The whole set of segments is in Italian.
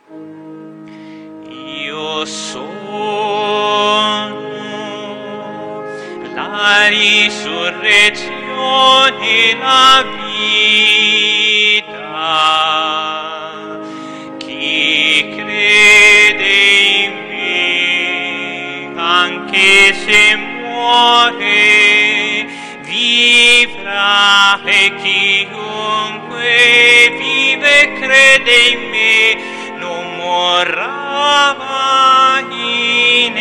Io sono la risurrezione e la vita. Chi crede in me, anche se muore, vivrà, e chiunque vive e crede in me non morrà mai in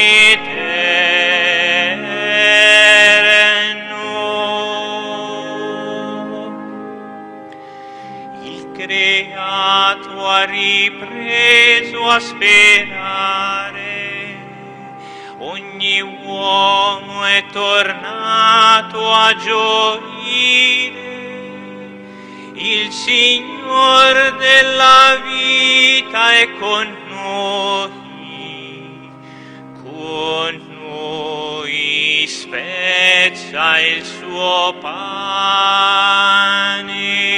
eterno. Il creato ha ripreso a sperare, ogni uomo è tornato a gioire. Il Signor della vita è con noi spezza il suo pane.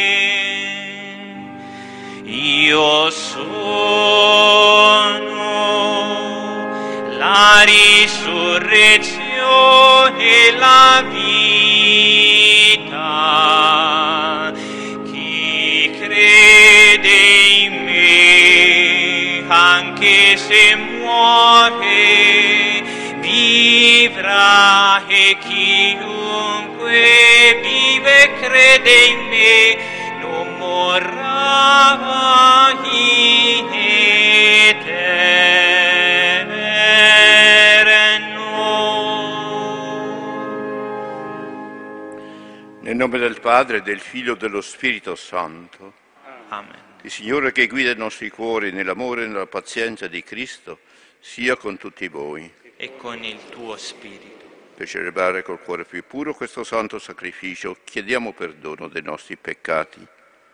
Io sono la risurrezione e la vita. Chi crede in me, anche se muore, vivrà, e chiunque vive e crede in me non morrà mai in eterno. Nel nome del Padre, del Figlio e dello Spirito Santo. Amen. Il Signore che guida i nostri cuori nell'amore e nella pazienza di Cristo sia con tutti voi. E con il tuo spirito. Per celebrare col cuore più puro questo santo sacrificio, chiediamo perdono dei nostri peccati.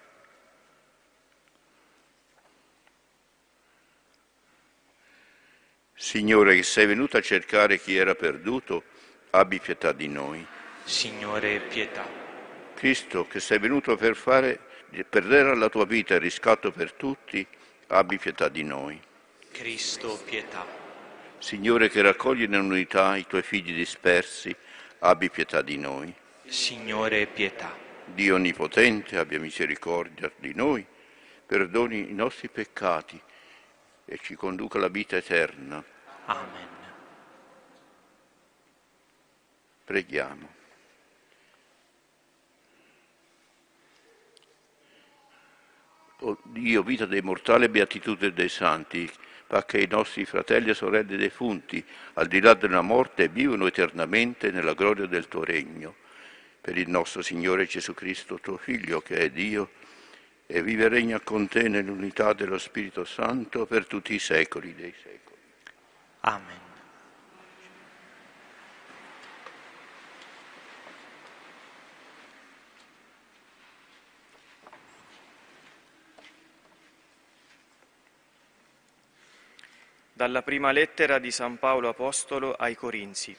Signore, che sei venuto a cercare chi era perduto, abbi pietà di noi. Signore, pietà. Cristo, che sei venuto per dare alla tua vita il riscatto per tutti, abbi pietà di noi. Cristo, pietà. Signore, che raccogli nell'unità i tuoi figli dispersi, abbi pietà di noi. Signore, pietà. Dio Onnipotente, abbia misericordia di noi, perdoni i nostri peccati e ci conduca alla vita eterna. Amen. Preghiamo. O Dio, vita dei mortali e beatitudine dei santi, fa che i nostri fratelli e sorelle defunti, al di là della morte, vivono eternamente nella gloria del tuo regno. Per il nostro Signore Gesù Cristo, tuo Figlio, che è Dio, e vive e regna con te nell'unità dello Spirito Santo per tutti i secoli dei secoli. Amen. Dalla prima lettera di San Paolo Apostolo ai Corinzi.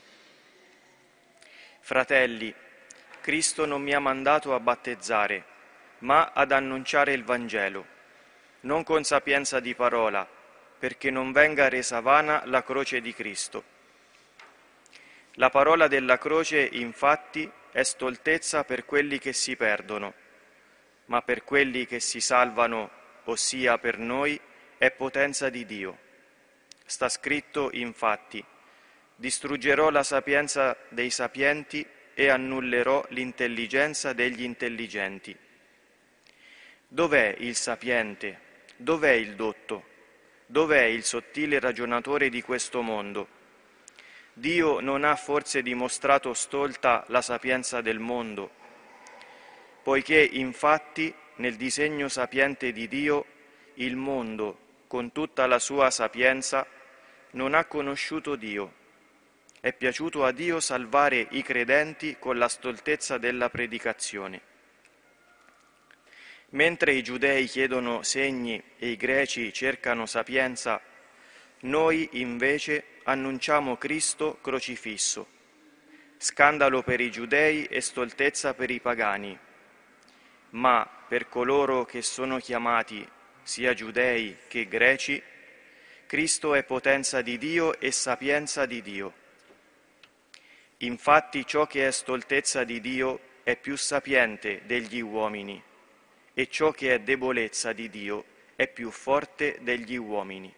Fratelli, Cristo non mi ha mandato a battezzare, ma ad annunciare il Vangelo, non con sapienza di parola, perché non venga resa vana la croce di Cristo. La parola della croce, infatti, è stoltezza per quelli che si perdono, ma per quelli che si salvano, ossia per noi, è potenza di Dio. Sta scritto, infatti, distruggerò la sapienza dei sapienti e annullerò l'intelligenza degli intelligenti. Dov'è il sapiente? Dov'è il dotto? Dov'è il sottile ragionatore di questo mondo? Dio non ha forse dimostrato stolta la sapienza del mondo? Poiché, infatti, nel disegno sapiente di Dio, il mondo, con tutta la sua sapienza, non ha conosciuto Dio. È piaciuto a Dio salvare i credenti con la stoltezza della predicazione. Mentre i giudei chiedono segni e i greci cercano sapienza, noi invece annunciamo Cristo crocifisso, scandalo per i giudei e stoltezza per i pagani. Ma per coloro che sono chiamati sia giudei che greci, Cristo è potenza di Dio e sapienza di Dio. Infatti ciò che è stoltezza di Dio è più sapiente degli uomini, e ciò che è debolezza di Dio è più forte degli uomini.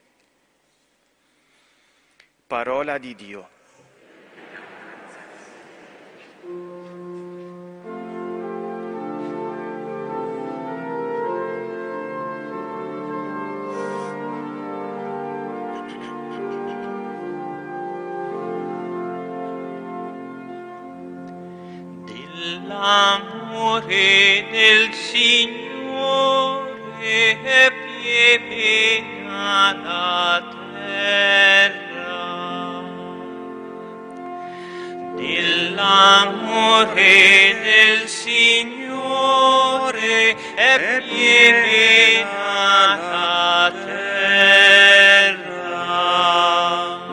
Parola di Dio. Dell'amore del Signore è piena la terra. Dell'amore del Signore è piena la terra.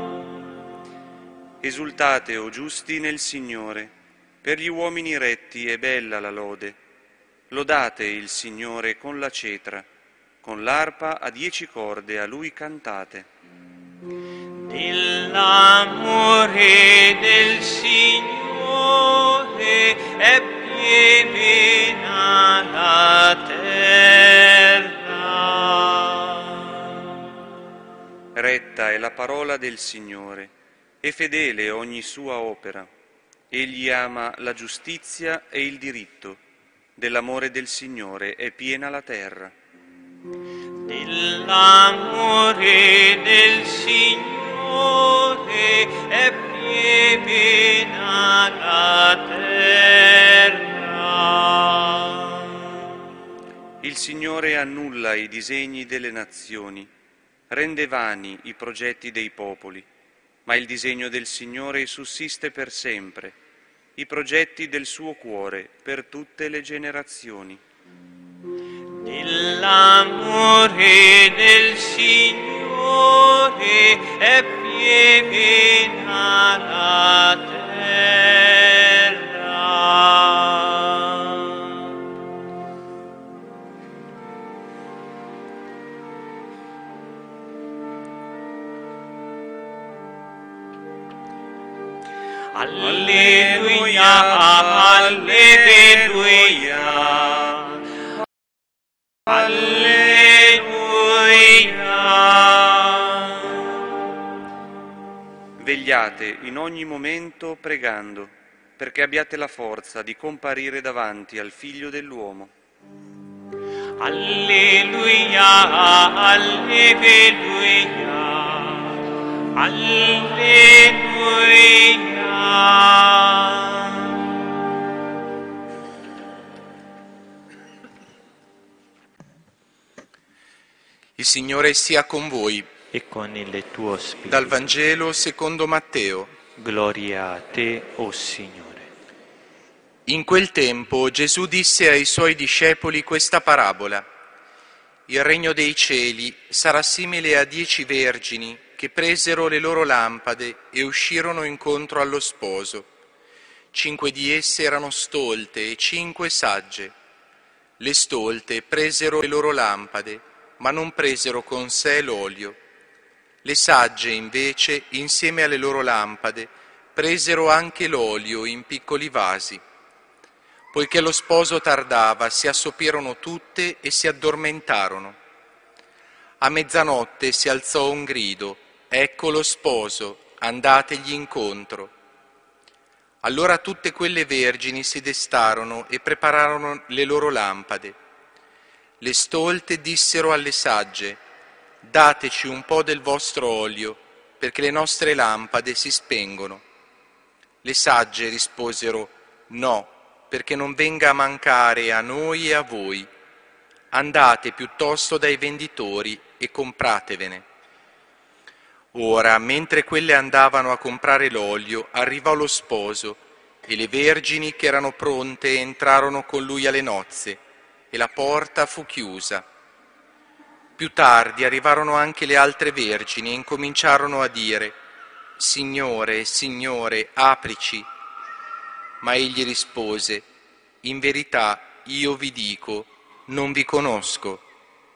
Esultate, o giusti, nel Signore. Per gli uomini retti è bella la lode. Lodate il Signore con la cetra, con l'arpa a 10 corde a Lui cantate. Dell'amore del Signore è piena la terra. Retta è la parola del Signore, e fedele ogni sua opera. Egli ama la giustizia e il diritto. Dell'amore del Signore è piena la terra. Dell'amore del Signore è piena la terra. Il Signore annulla i disegni delle nazioni, rende vani i progetti dei popoli. Ma il disegno del Signore sussiste per sempre, i progetti del suo cuore per tutte le generazioni. Dell'amore del Signore è piena la terra. Alleluia, alleluia, alleluia. Vegliate in ogni momento pregando, perché abbiate la forza di comparire davanti al Figlio dell'uomo. Alleluia, alleluia, alleluia. Il Signore sia con voi. E con il tuo spirito. Dal Vangelo secondo Matteo. Gloria a te, o Signore. In quel tempo Gesù disse ai suoi discepoli questa parabola. Il regno dei cieli sarà simile a 10 vergini che presero le loro lampade e uscirono incontro allo sposo. 5 di esse erano stolte e 5 sagge. Le stolte presero le loro lampade, ma non presero con sé l'olio. Le sagge, invece, insieme alle loro lampade, presero anche l'olio in piccoli vasi. Poiché lo sposo tardava, si assopirono tutte e si addormentarono. A mezzanotte si alzò un grido: «Ecco lo sposo, andategli incontro». Allora tutte quelle vergini si destarono e prepararono le loro lampade. Le stolte dissero alle sagge: «Dateci un po' del vostro olio, perché le nostre lampade si spengono». Le sagge risposero: «No, perché non venga a mancare a noi e a voi. Andate piuttosto dai venditori e compratevene». Ora, mentre quelle andavano a comprare l'olio, arrivò lo sposo, e le vergini che erano pronte entrarono con lui alle nozze, e la porta fu chiusa. Più tardi arrivarono anche le altre vergini e incominciarono a dire: «Signore, Signore, aprici». Ma egli rispose: «In verità io vi dico, non vi conosco.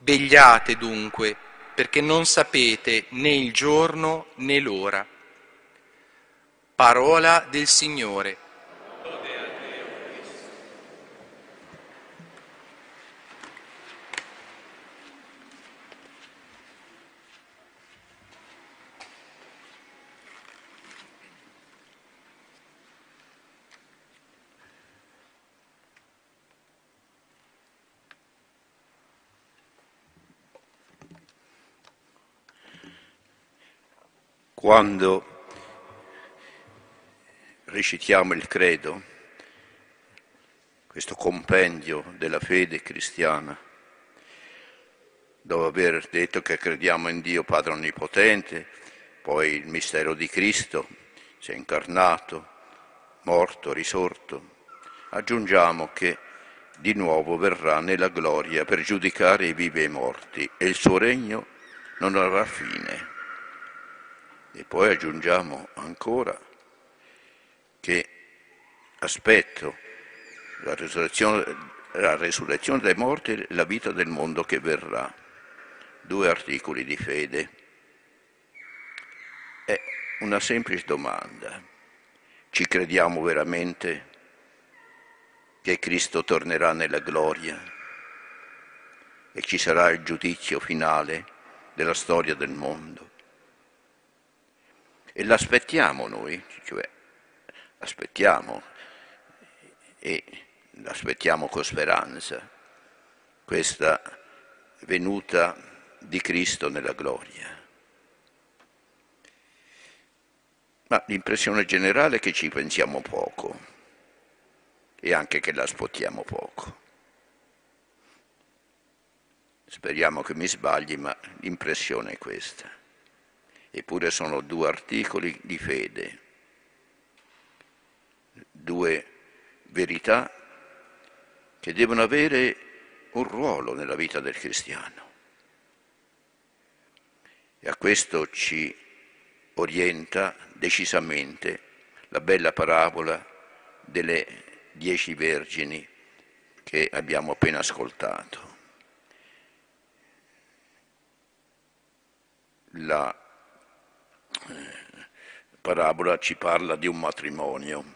Vegliate dunque, perché non sapete né il giorno né l'ora. Parola del Signore. Quando recitiamo il credo, questo compendio della fede cristiana, dopo aver detto che crediamo in Dio Padre Onnipotente, poi il mistero di Cristo, si è incarnato, morto, risorto, aggiungiamo che di nuovo verrà nella gloria per giudicare i vivi e i morti e il suo regno non avrà fine. E poi aggiungiamo ancora che aspetto la resurrezione dei morti e la vita del mondo che verrà. 2 articoli di fede. È una semplice domanda. Ci crediamo veramente che Cristo tornerà nella gloria e ci sarà il giudizio finale della storia del mondo? E l'aspettiamo noi, cioè aspettiamo e l'aspettiamo con speranza, questa venuta di Cristo nella gloria. Ma l'impressione generale è che ci pensiamo poco e anche che l'aspettiamo poco. Speriamo che mi sbagli, ma l'impressione è questa. Eppure sono 2 articoli di fede, 2 verità che devono avere un ruolo nella vita del cristiano. E a questo ci orienta decisamente la bella parabola delle 10 vergini che abbiamo appena ascoltato. La parabola ci parla di un matrimonio.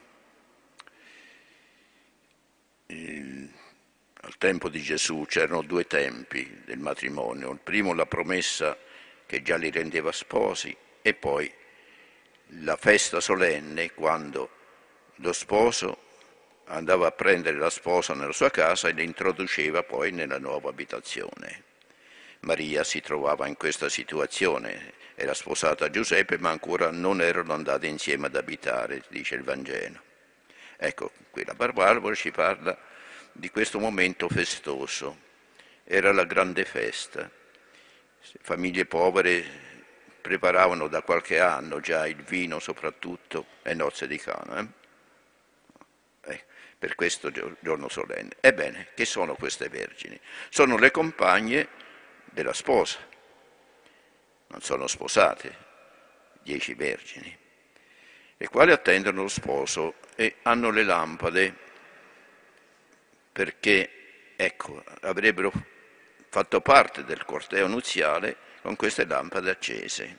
Al tempo di Gesù c'erano 2 tempi del matrimonio. Il primo, la promessa che già li rendeva sposi, e poi la festa solenne, quando lo sposo andava a prendere la sposa nella sua casa e la introduceva poi nella nuova abitazione. Maria si trovava in questa situazione, era sposata a Giuseppe, ma ancora non erano andati insieme ad abitare, dice il Vangelo. Ecco, qui la parabola ci parla di questo momento festoso. Era la grande festa. Famiglie povere preparavano da qualche anno già il vino, soprattutto, e nozze di Cana. Per questo giorno solenne. Ebbene, che sono queste vergini? Sono le compagne della sposa, non sono sposate, 10 vergini, le quali attendono lo sposo e hanno le lampade perché, ecco, avrebbero fatto parte del corteo nuziale con queste lampade accese.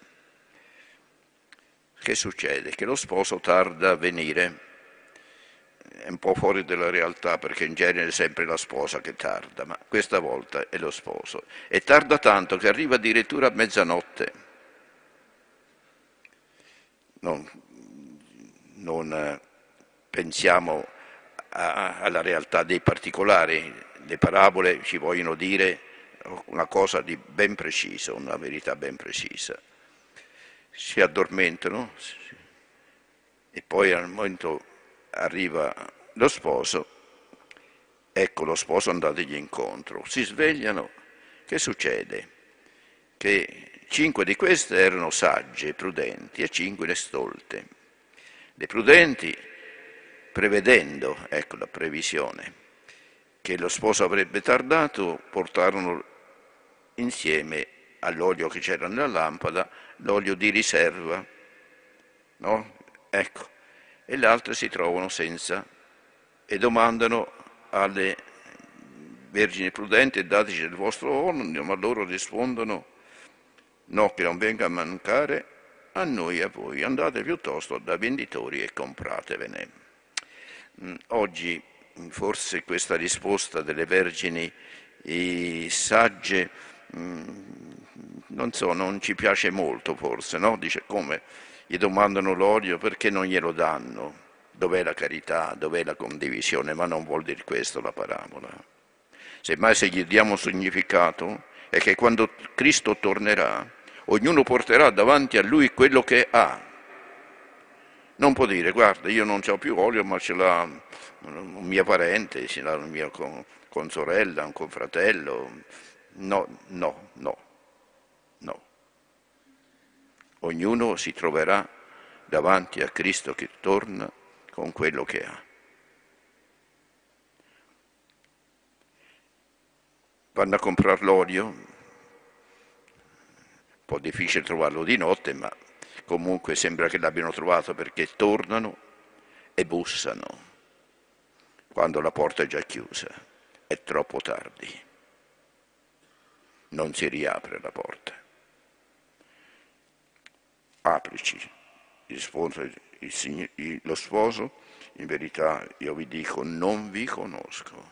Che succede? Che lo sposo tarda a venire. È un po' fuori dalla realtà perché in genere è sempre la sposa che tarda, ma questa volta è lo sposo. E tarda tanto che arriva addirittura a mezzanotte. Non pensiamo alla realtà dei particolari. Le parabole ci vogliono dire una cosa di ben preciso, una verità ben precisa. Si addormentano e poi al momento arriva lo sposo, ecco lo sposo andategli incontro, si svegliano, che succede? Che 5 di queste erano sagge, prudenti, e 5 le stolte. Le prudenti, prevedendo, ecco la previsione, che lo sposo avrebbe tardato, portarono insieme all'olio che c'era nella lampada l'olio di riserva, no? Ecco. E le altre si trovano senza e domandano alle vergini prudenti, e dateci del vostro olio, ma loro rispondono, no, che non venga a mancare a noi e a voi, andate piuttosto da venditori e compratevene. Oggi forse questa risposta delle vergini sagge, non ci piace molto forse, no? Dice, come gli domandano l'olio, perché non glielo danno? Dov'è la carità, dov'è la condivisione? Ma non vuol dire questo la parabola. Semmai se gli diamo un significato è che quando Cristo tornerà, ognuno porterà davanti a lui quello che ha. Non può dire, guarda, io non ho più olio, ma ce l'ha un mio parente, ce l'ha un mio consorella, un confratello. No. Ognuno si troverà davanti a Cristo che torna con quello che ha. Vanno a comprare l'olio, un po' difficile trovarlo di notte, ma comunque sembra che l'abbiano trovato, perché tornano e bussano quando la porta è già chiusa. È troppo tardi. Non si riapre la porta. Aprici, risponde lo sposo, in verità io vi dico, non vi conosco.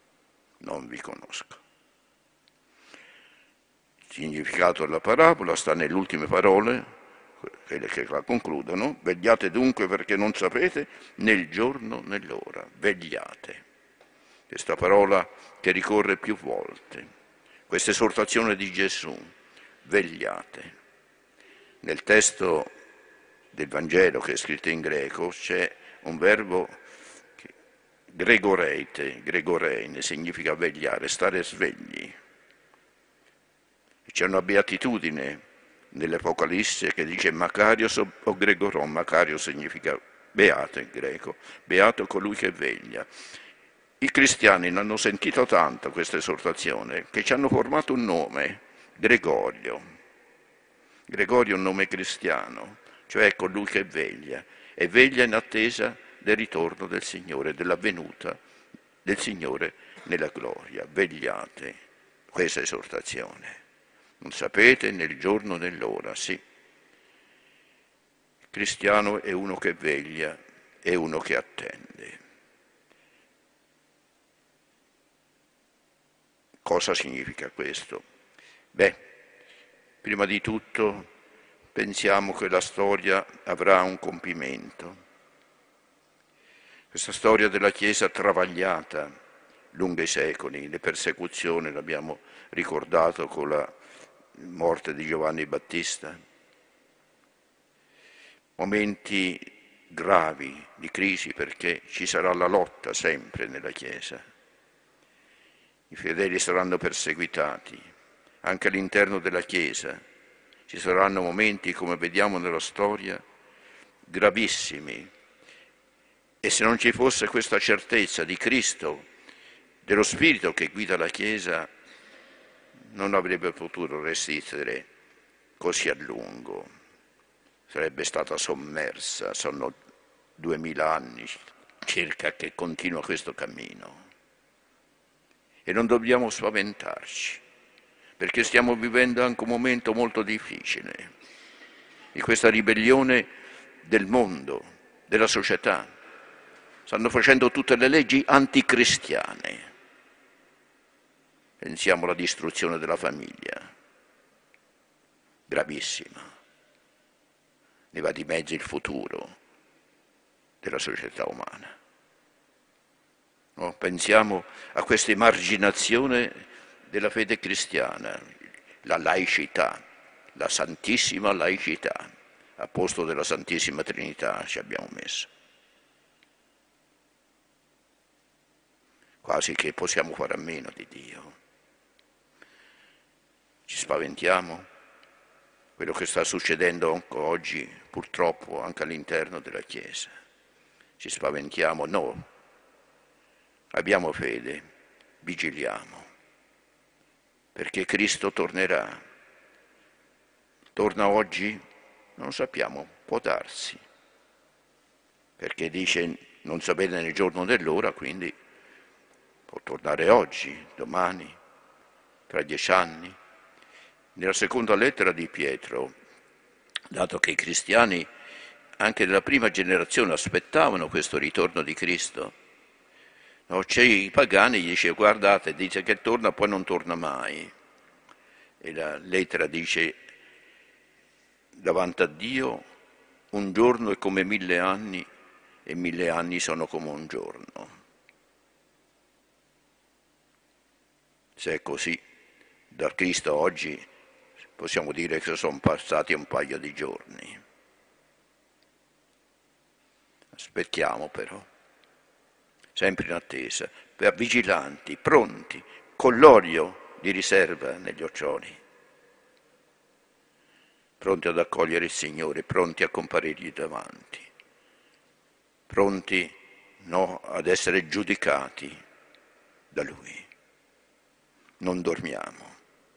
Il significato della parabola sta nelle ultime parole, quelle che la concludono. Vegliate dunque, perché non sapete né il giorno né l'ora. Vegliate. Questa parola che ricorre più volte. Questa esortazione di Gesù. Vegliate. Nel testo del Vangelo, che è scritto in greco, c'è un verbo gregoreine, significa vegliare, stare svegli. C'è una beatitudine nell'Apocalisse che dice Makarios o Gregoron. Makarios significa beato in greco, beato colui che veglia. I cristiani ne hanno sentito tanto questa esortazione che ci hanno formato un nome, Gregorio. Gregorio è un nome cristiano, cioè colui che veglia, e veglia in attesa del ritorno del Signore, della venuta del Signore nella gloria. Vegliate, questa esortazione. Non sapete né il giorno né l'ora, sì. Il cristiano è uno che veglia, è uno che attende. Cosa significa questo? Prima di tutto pensiamo che la storia avrà un compimento. Questa storia della Chiesa travagliata lungo i secoli, le persecuzioni, l'abbiamo ricordato con la morte di Giovanni Battista, momenti gravi di crisi, perché ci sarà la lotta sempre nella Chiesa. I fedeli saranno perseguitati, anche all'interno della Chiesa ci saranno momenti, come vediamo nella storia, gravissimi. E se non ci fosse questa certezza di Cristo, dello Spirito che guida la Chiesa, non avrebbe potuto resistere così a lungo. Sarebbe stata sommersa. Sono 2000 anni circa che continua questo cammino. E non dobbiamo spaventarci, perché stiamo vivendo anche un momento molto difficile, di questa ribellione del mondo, della società. Stanno facendo tutte le leggi anticristiane. Pensiamo alla distruzione della famiglia, gravissima. Ne va di mezzo il futuro della società umana. No? Pensiamo a questa emarginazione della fede cristiana, la laicità, la santissima laicità, a posto della Santissima Trinità ci abbiamo messo. Quasi che possiamo fare a meno di Dio. Ci spaventiamo? Quello che sta succedendo anche oggi, purtroppo, anche all'interno della Chiesa. Ci spaventiamo? No. Abbiamo fede, vigiliamo, perché Cristo tornerà. Torna oggi? Non sappiamo, può darsi, perché dice non sapete né il giorno né l'ora, quindi può tornare oggi, domani, tra 10 anni. Nella seconda lettera di Pietro, dato che i cristiani anche della prima generazione aspettavano questo ritorno di Cristo, no? C'è i pagani gli dice guardate, dice che torna poi non torna mai. E la lettera dice davanti a Dio un giorno è come 1000 anni e 1000 anni sono come un giorno. Se è così, da Cristo oggi possiamo dire che sono passati un paio di giorni. Aspettiamo però, sempre in attesa, vigilanti, pronti, con l'olio di riserva negli occhioli, pronti ad accogliere il Signore, pronti a comparirgli davanti, pronti ad essere giudicati da Lui. Non dormiamo,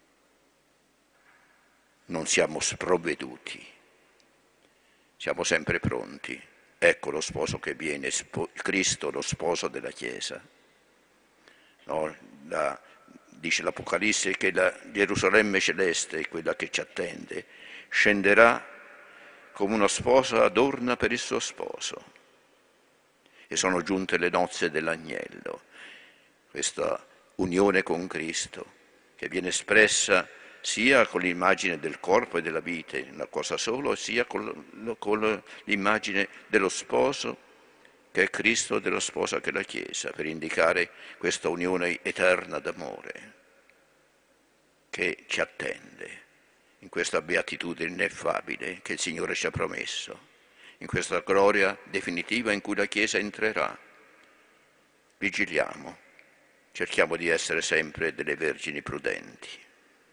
non siamo sprovveduti, siamo sempre pronti. Ecco lo sposo che viene, Cristo, lo sposo della Chiesa. No, dice l'Apocalisse che la Gerusalemme celeste, quella che ci attende, scenderà come una sposa adorna per il suo sposo. E sono giunte le nozze dell'agnello. Questa unione con Cristo, che viene espressa sia con l'immagine del corpo e della vite, una cosa sola, sia con l'immagine dello sposo, che è Cristo, della sposa che è la Chiesa, per indicare questa unione eterna d'amore che ci attende in questa beatitudine ineffabile che il Signore ci ha promesso, in questa gloria definitiva in cui la Chiesa entrerà. Vigiliamo, cerchiamo di essere sempre delle vergini prudenti.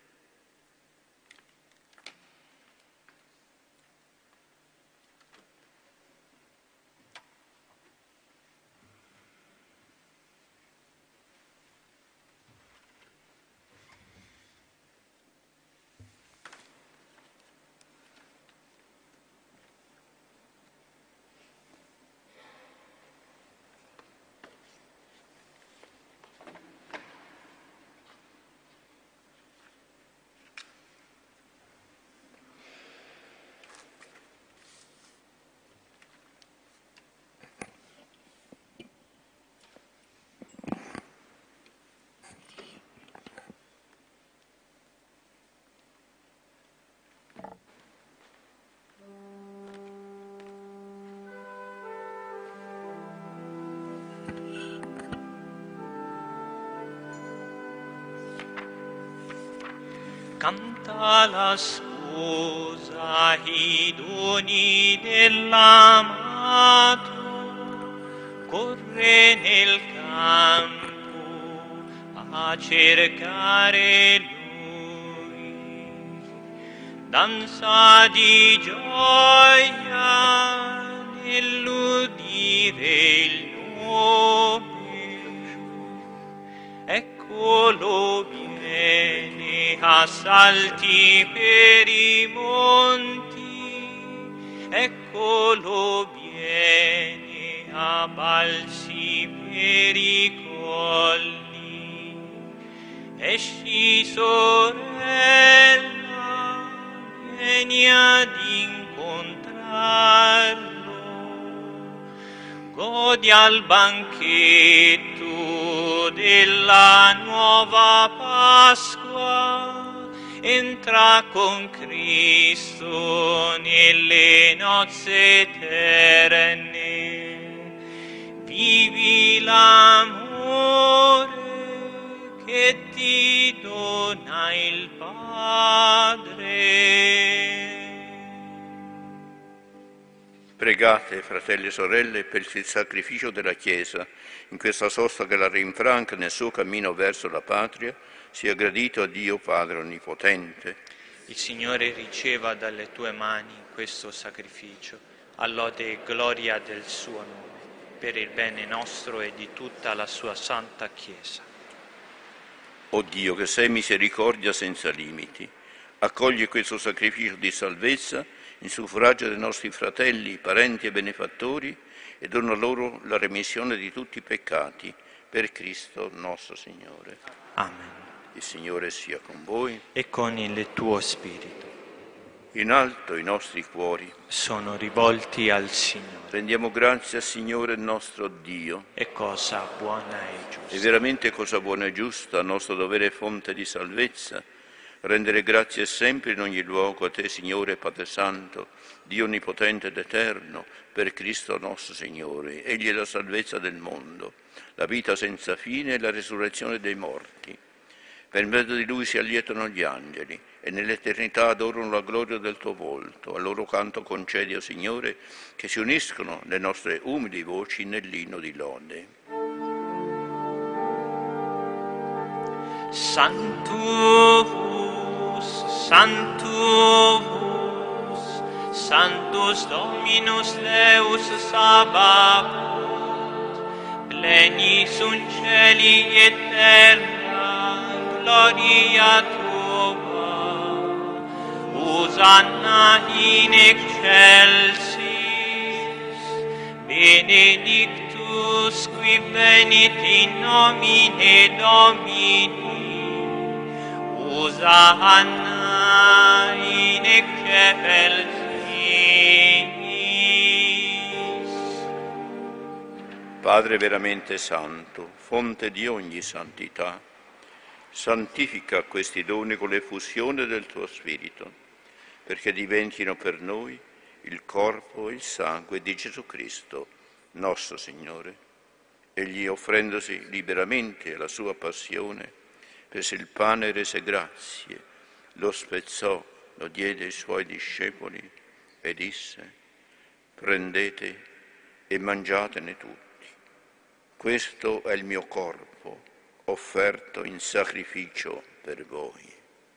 Canta la sposa i doni dell'amato, corre nel campo a cercare lui, danza di gioia nell'udire il nome, eccolo viene a salti per i monti, eccolo viene a balzi per i colli. Esci sorella, vieni ad incontrarlo, godi al banchetto della nuova Pasqua, entra con Cristo nelle nozze eterne, vivi l'amore che ti dona il Padre. Pregate, fratelli e sorelle, per il sacrificio della Chiesa, in questa sosta che la rinfranca nel suo cammino verso la patria, sia gradito a Dio Padre Onnipotente. Il Signore riceva dalle tue mani questo sacrificio, a lode e gloria del suo nome, per il bene nostro e di tutta la sua santa Chiesa. O Dio, che sei misericordia senza limiti, accogli questo sacrificio di salvezza in suffragio dei nostri fratelli, parenti e benefattori e dona loro la remissione di tutti i peccati, per Cristo nostro Signore. Amen. Il Signore sia con voi. E con il tuo spirito. In alto i nostri cuori. Sono rivolti al Signore. Rendiamo grazie al Signore nostro Dio. È cosa buona e giusta. È veramente cosa buona e giusta, nostro dovere e fonte di salvezza, rendere grazie sempre in ogni luogo a Te, Signore Padre Santo, Dio onnipotente ed eterno, per Cristo nostro Signore. Egli è la salvezza del mondo, la vita senza fine e la risurrezione dei morti. Per mezzo di Lui si allietano gli angeli e nell'eternità adorano la gloria del Tuo volto. A loro canto concedi, o Signore, che si uniscono le nostre umili voci nell'inno di lode. Sanctus, Sanctus, Sanctus Dominus Deus Sabaoth, pleni sunt cieli et terra, gloria Tua, Hosanna in excelsis, benedictus qui venit in nomine Domini, Hosanna in excelsis. Padre veramente santo, fonte di ogni santità, santifica questi doni con l'effusione del Tuo Spirito, perché diventino per noi il corpo e il sangue di Gesù Cristo, nostro Signore. Egli, offrendosi liberamente alla sua passione, prese il pane e rese grazie, lo spezzò, lo diede ai Suoi discepoli e disse: prendete e mangiatene tutti. Questo è il mio corpo, offerto in sacrificio per voi.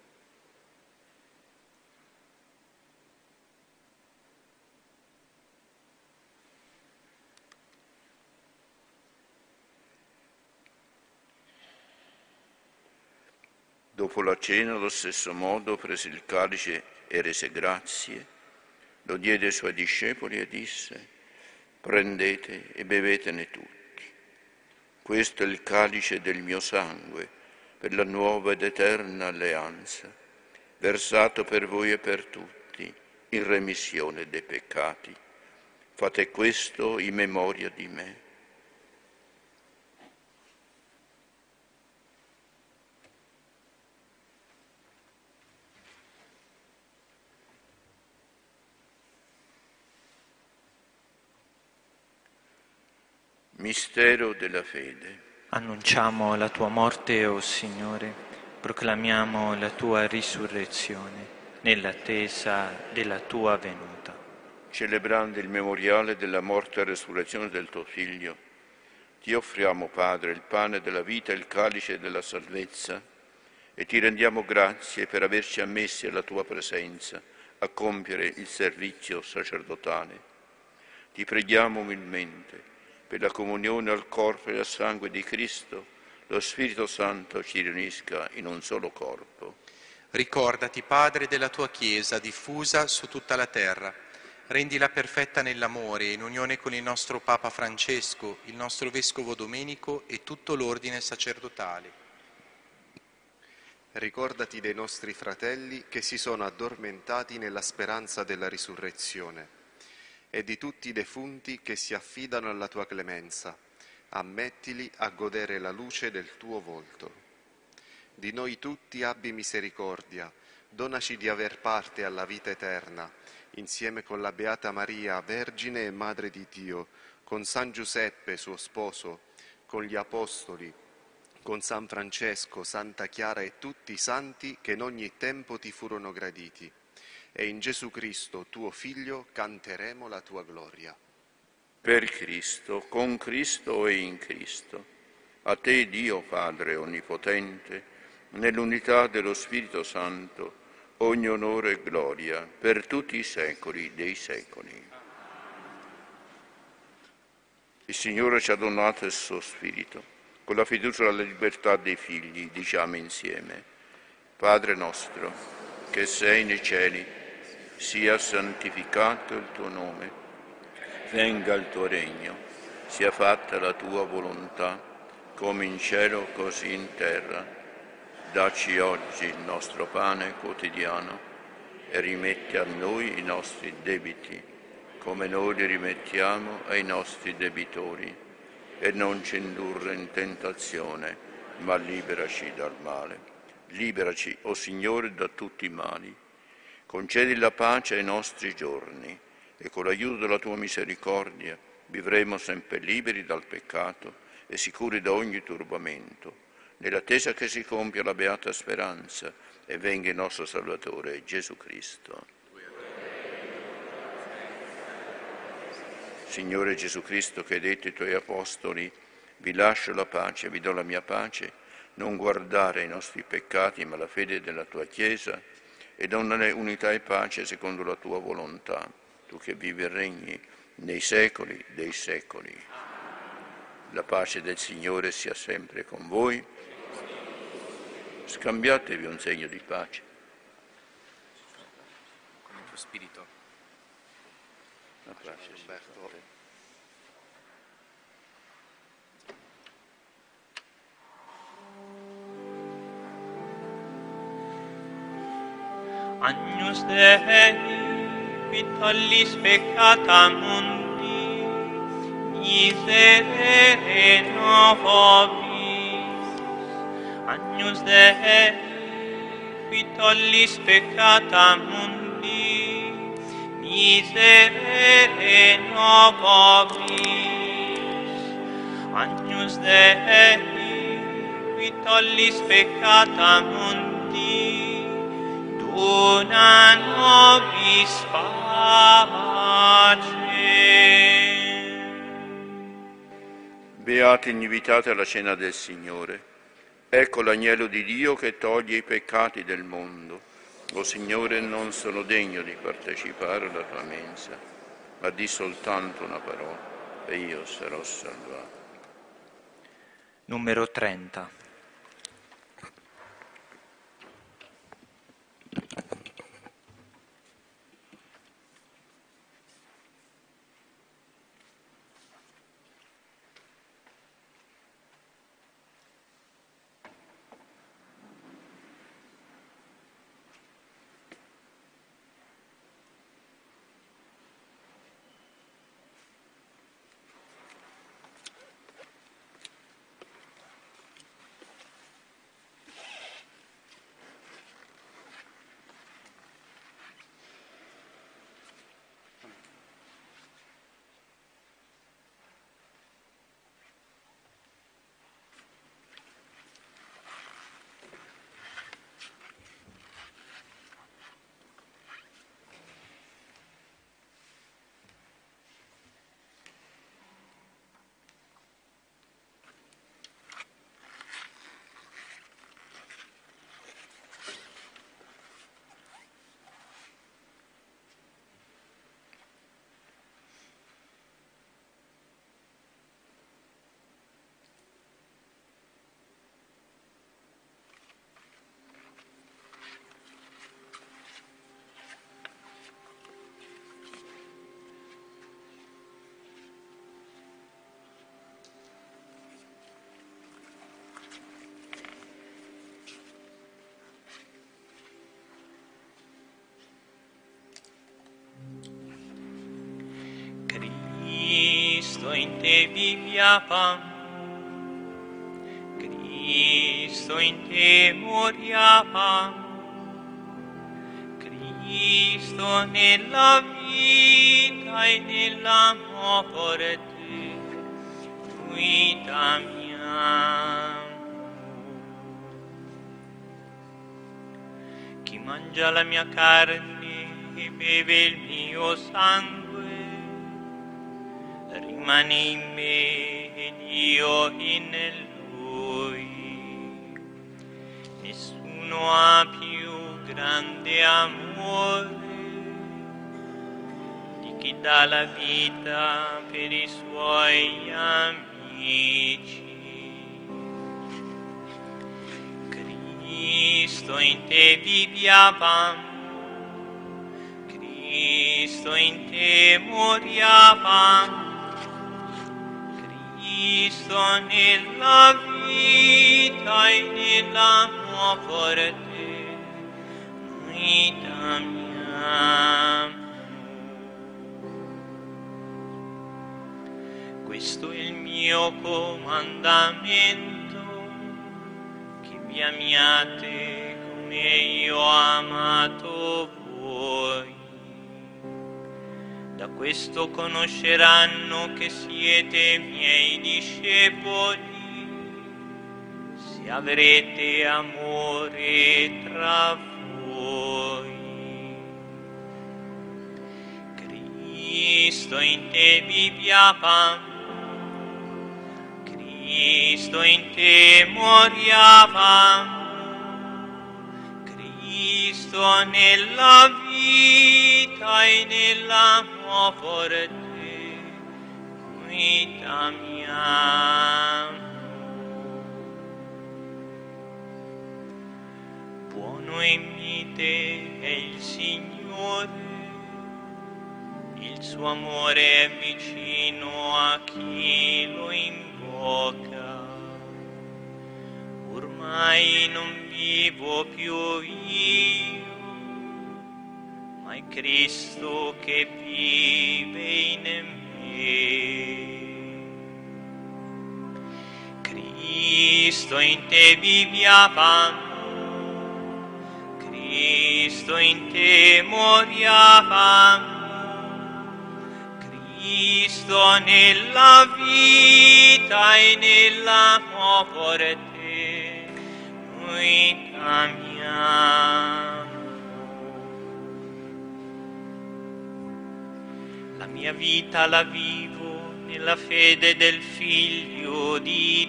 Dopo la cena, allo stesso modo, prese il calice e rese grazie, lo diede ai Suoi discepoli e disse: prendete e bevetene tutti. Questo è il calice del mio sangue, per la nuova ed eterna alleanza, versato per voi e per tutti, in remissione dei peccati. Fate questo in memoria di me. Mistero della fede. Annunciamo la Tua morte, o Signore, proclamiamo la Tua risurrezione, nell'attesa della Tua venuta. Celebrando il memoriale della morte e resurrezione del Tuo Figlio, Ti offriamo, Padre, il pane della vita e il calice della salvezza, e Ti rendiamo grazie per averci ammessi alla Tua presenza a compiere il servizio sacerdotale. Ti preghiamo umilmente per la comunione al corpo e al sangue di Cristo, lo Spirito Santo ci riunisca in un solo corpo. Ricordati, Padre, della Tua Chiesa diffusa su tutta la terra. Rendila perfetta nell'amore, in unione con il nostro Papa Francesco, il nostro Vescovo Domenico e tutto l'ordine sacerdotale. Ricordati dei nostri fratelli che si sono addormentati nella speranza della risurrezione, e di tutti i defunti che si affidano alla Tua clemenza. Ammettili a godere la luce del Tuo volto. Di noi tutti abbi misericordia, donaci di aver parte alla vita eterna, insieme con la Beata Maria, Vergine e Madre di Dio, con San Giuseppe, suo sposo, con gli Apostoli, con San Francesco, Santa Chiara e tutti i santi che in ogni tempo Ti furono graditi. E in Gesù Cristo, Tuo Figlio, canteremo la Tua gloria. Per Cristo, con Cristo e in Cristo, a Te, Dio Padre Onnipotente, nell'unità dello Spirito Santo, ogni onore e gloria per tutti i secoli dei secoli. Il Signore ci ha donato il Suo Spirito. Con la fiducia alla libertà dei figli diciamo insieme: Padre nostro, che sei nei cieli, sia santificato il Tuo nome, venga il Tuo regno, sia fatta la Tua volontà, come in cielo così in terra. Dacci oggi il nostro pane quotidiano e rimetti a noi i nostri debiti, come noi li rimettiamo ai nostri debitori. E non ci indurre in tentazione, ma liberaci dal male. Liberaci, o Signore, da tutti i mali. Concedi la pace ai nostri giorni e con l'aiuto della tua misericordia vivremo sempre liberi dal peccato e sicuri da ogni turbamento, nell'attesa che si compia la beata speranza e venga il nostro Salvatore Gesù Cristo. Signore Gesù Cristo, che hai detto ai tuoi apostoli: vi lascio la pace, vi do la mia pace, non guardare i nostri peccati ma la fede della tua Chiesa, e donnale unità e pace secondo la tua volontà, tu che vivi e regni nei secoli dei secoli. La pace del Signore sia sempre con voi. Scambiatevi un segno di pace. Con il tuo spirito. La pace sia con te. Agnus Dei, qui tollis peccata mundi, miserere nobis. Agnus Dei, qui tollis peccata mundi, miserere nobis. Agnus Dei, qui tollis peccata mundi, dona nobis pace. Beati gli invitati alla cena del Signore. Ecco l'agnello di Dio che toglie i peccati del mondo. O Signore, non sono degno di partecipare alla tua mensa, ma di soltanto una parola e io sarò salvato. Numero 30. Cristo in te viviam, Cristo in te moriam, Cristo nella vita e nella morte, noi t'amiamo. Chi mangia la mia carne e beve il mio sangue rimane in me ed io in lui. Nessuno ha più grande amore di chi dà la vita per i suoi amici. Cristo in te viviam, Cristo in te moriam, Cristo nella vita vita e nella morte, noi t'amiamo. Questo è il mio comandamento, che vi amiate come io ho amato voi. Da questo conosceranno che siete miei discepoli, se avrete amore tra voi. Cristo in te viviamo, Cristo in te moriamo, Cristo nella vita e nella morte, noi t'amiamo. Buono e mite è il Signore, il suo amore è vicino a chi lo invoca. Ormai non vivo più io, ma è Cristo che vive in me. Cristo in te viviamo, Cristo in te moriamo, Cristo nella vita e nella morte, noi t'amiamo. La mia vita la vivo nella fede del Figlio di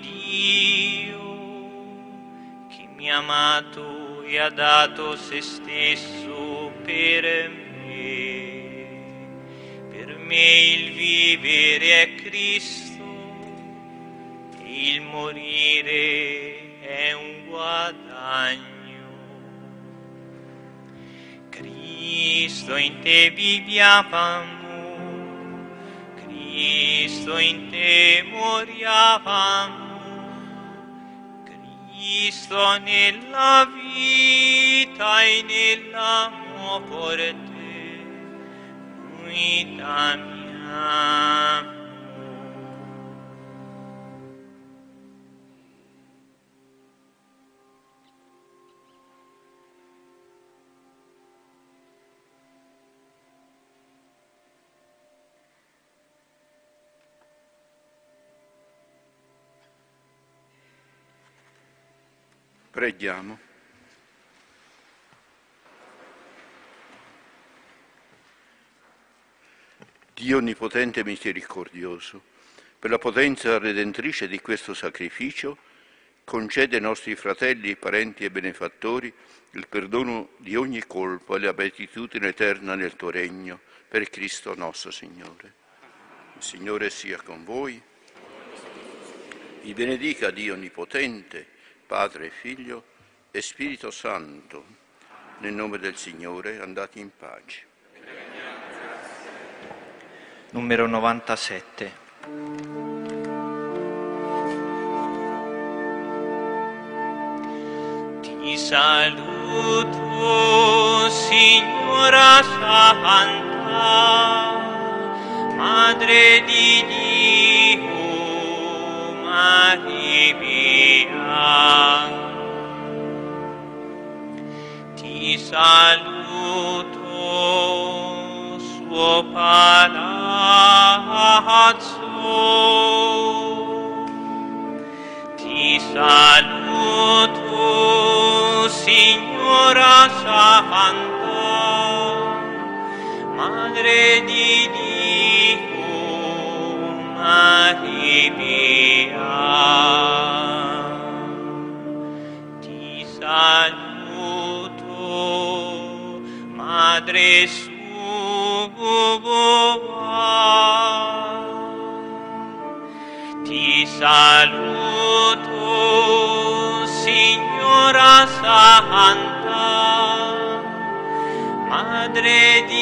Dio, che mi ha amato e ha dato se stesso per me. Per me il vivere è Cristo, e il morire è un guadagno. Cristo in te viviamo, Cristo in te moriamo, Cristo nella vita e nella morte, noi t'amiamo. Preghiamo. Dio onnipotente e misericordioso, per la potenza redentrice di questo sacrificio, concede ai nostri fratelli, parenti e benefattori il perdono di ogni colpa e la beatitudine eterna nel tuo regno, per Cristo nostro Signore. Il Signore sia con voi. Vi benedica Dio onnipotente, Padre e Figlio e Spirito Santo. Nel nome del Signore andate in pace. Numero 97. Ti saluto, Signora Santa, Madre di Dio, Maria mia. Ti saluto, suo palazzo, ti saluto, Signora Santa, Madre di Dio, Maria mia. Ti saluto, Madre sua, ti saluto, Signora Santa, Madre di